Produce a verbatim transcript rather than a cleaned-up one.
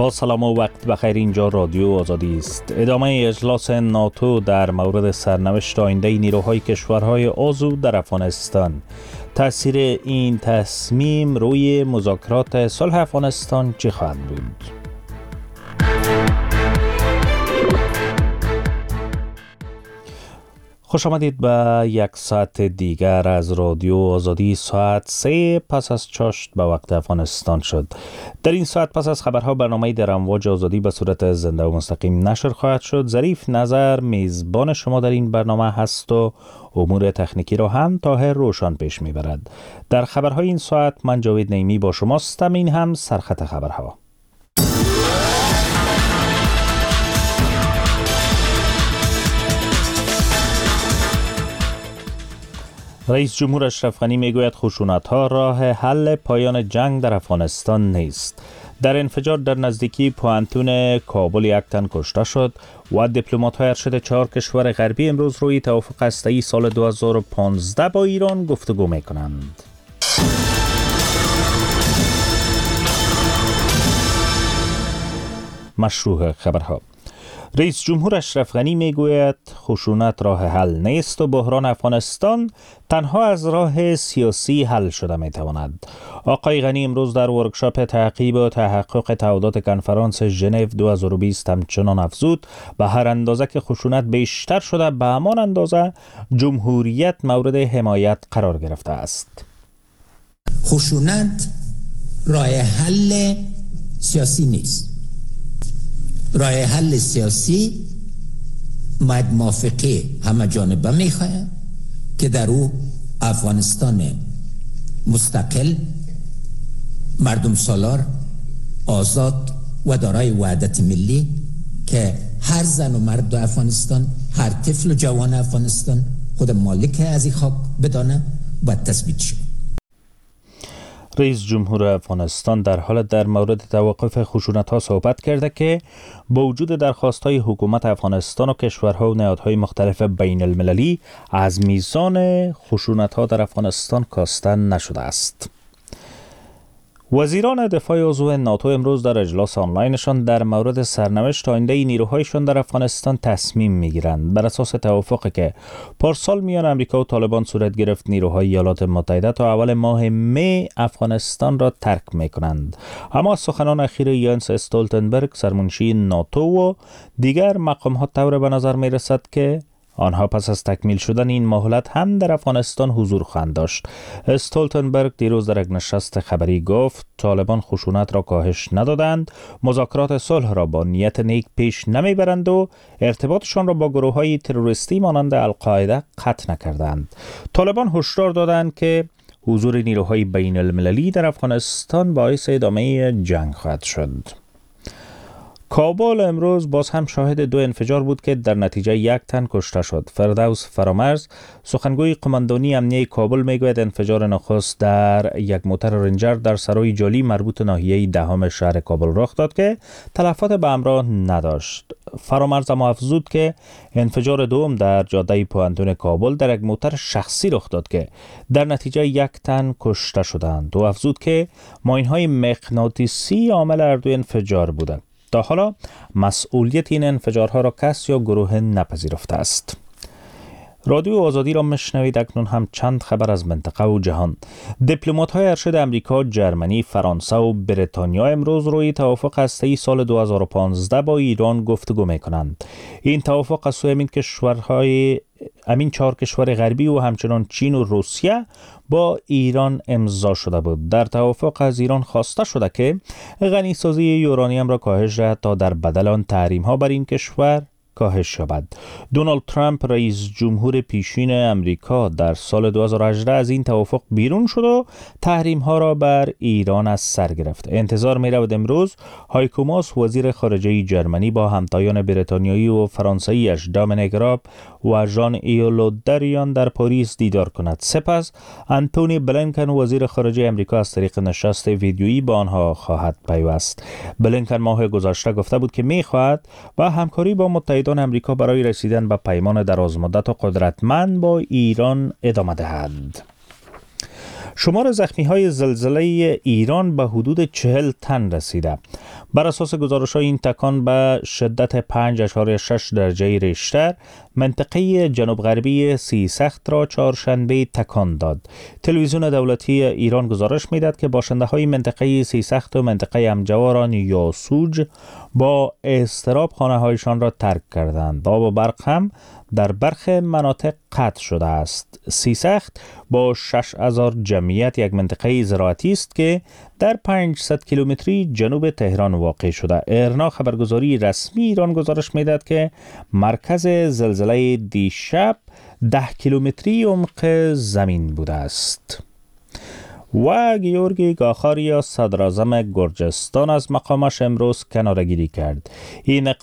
با سلام و وقت بخیر. اینجا رادیو آزادی است. ادامه اجلاس ناتو در مورد سرنوشت آینده نیروهای کشورهای عضو در افغانستان. تأثیر این تصمیم روی مذاکرات صلح افغانستان چه خواهد بود؟ خوش آمدید به یک ساعت دیگر از رادیو آزادی. ساعت سه پس از چاشت به وقت افغانستان شد. در این ساعت پس از خبرها برنامه در امواج آزادی به صورت زنده و مستقیم نشر خواهد شد. ظریف نظر میزبان شما در این برنامه هست و امور تکنیکی را هم طاهر روشن پیش میبرد. در خبرهای این ساعت من جاوید نیمی با شماستم. این هم سرخط خبرها. رئیس جمهور اشرف غنی میگوید خشونت‌ها راه حل پایان جنگ در افغانستان نیست. در انفجار در نزدیکی پوانتون کابل یک تن کشته شد و دیپلمات‌های ارشد چهار کشور غربی امروز روی توافق هسته‌ای سال دو هزار و پانزده با ایران گفتگو می‌کنند. مشروع خبرها. رئیس جمهور اشرف غنی میگوید خشونت راه حل نیست و بحران افغانستان تنها از راه سیاسی حل شده میتواند. آقای غنی امروز در ورکشاپ تعقیب و تحقق تعهدات کنفرانس ژنو دو هزار و بیست همچنان افزود به هر اندازه که خشونت بیشتر شده به همان اندازه جمهوریت مورد حمایت قرار گرفته است. خشونت راه حل سیاسی نیست. راه حل سیاسی باید موافقه همه جانبه میخواهد که در او افغانستان مستقل، مردم سالار، آزاد و دارای وحدت ملی که هر زن و مرد افغانستان، هر طفل و جوان افغانستان خود مالک از این خاک بدانه باید تثبیت شد. رئیس جمهور افغانستان در حال در مورد توقف خشونت‌ها صحبت کرده که با وجود درخواست‌های حکومت افغانستان و کشورها و نهادهای مختلف بین المللی از میزان خشونت‌ها در افغانستان کاسته نشده است. وزیران دفاع عضو ناتو امروز در اجلاس آنلاینشان در مورد سرنوشت آینده نیروهایشان در افغانستان تصمیم میگیرند. بر اساس توافقی که پارسال میان امریکا و طالبان صورت گرفت، نیروهای ایالات متحده تا اول ماه می افغانستان را ترک میکنند. اما از سخنان اخیر یانس استولتنبرگ سرمنشی ناتو و دیگر مقام‌ها طور به نظر میرسد که آنها پس از تکمیل شدن این مهلت هم در افغانستان حضور خواهند داشت. استولتنبرگ دیروز در یک نشست خبری گفت طالبان خشونت را کاهش ندادند، مذاکرات صلح را با نیت نیک پیش نمیبرند و ارتباطشان را با گروه‌های تروریستی مانند القاعده قطع نکردند. طالبان هشدار دادند که حضور نیروهای بین المللی در افغانستان باعث ادامه جنگ خواهد شد. کابل امروز باز هم شاهد دو انفجار بود که در نتیجه یک تن کشته شد. فردوس فرامرز سخنگوی قماندانی امنیه کابل میگوید انفجار نخست در یک موتر رنجر در سرای جالی مربوط ناحیه دهم شهر کابل رخ داد که تلفات به همراه نداشت. فرامرز هم افزود که انفجار دوم در جاده پوانتون کابل در یک موتر شخصی رخ داد که در نتیجه یک تن کشته شدند. و افزود که ماین‌های مغناطیسی عامل هر دو انفجار بودند. تا حالا مسئولیت این انفجارها را کس یا گروه نپذیرفته است. رادیو آزادی را مشنوید. اکنون هم چند خبر از منطقه و جهان. دیپلمات‌های ارشد امریکا، جرمنی، فرانسه و بریتانیا امروز روی توافق هسته‌ای سال دو هزار و پانزده با ایران گفتگو می‌کنند. این توافق از سوی همین کشورهای همین چهار کشور غربی و همچنان چین و روسیه با ایران امضا شده بود. در توافق از ایران خواسته شده که غنیسازی یورانیم را کاهش دهد تا در بدل آن تحریم‌ها بر این کشور کاهش یابد. دونالد ترامپ رئیس جمهور پیشین امریکا در سال دو هزار و هجده از این توافق بیرون شد و تحریم ها را بر ایران از سر گرفت. انتظار می رود امروز هایکو ماس وزیر خارجه جرمنی با همتایان بریتانیایی و فرانسوی اش دامینیک راب و ژان ایو له دریان در پاریس دیدار کند. سپس انتونی بلینکن وزیر خارجه امریکا از طریق نشست ویدیویی با آنها خواهد پیوست. بلینکن ماه گذشته گفته بود که می خواهد با همکاری با متحدان امریکا برای رسیدن به پیمان درازمدت و قدرتمند با ایران ادامه دهد. شمار زخمی های زلزله ایران به حدود چهل تن رسیده. بر اساس گزارش های این تکان به شدت پنج اشاریه شش درجه ریشتر منطقه جنوب غربی سیسخت را چهارشنبه تکان داد. تلویزیون دولتی ایران گزارش میداد که باشنده های منطقه سیسخت و منطقه امجواران یا سوج با اضطراب خانه هایشان را ترک کردند. آب و برق هم در برخی مناطق قطع شده است. سیسخت با شش هزار جمعیت یک منطقه زراعتی است که در پانصد کیلومتری جنوب تهران واقع شده. ایرنا خبرگزاری رسمی ایران گزارش میداد که مرکز زلزله دیشب ده کیلومتری عمق زمین بوده است. و گیورگی گاخاریا صدراعظم گرجستان از مقامش امروز کناره‌گیری کرد. این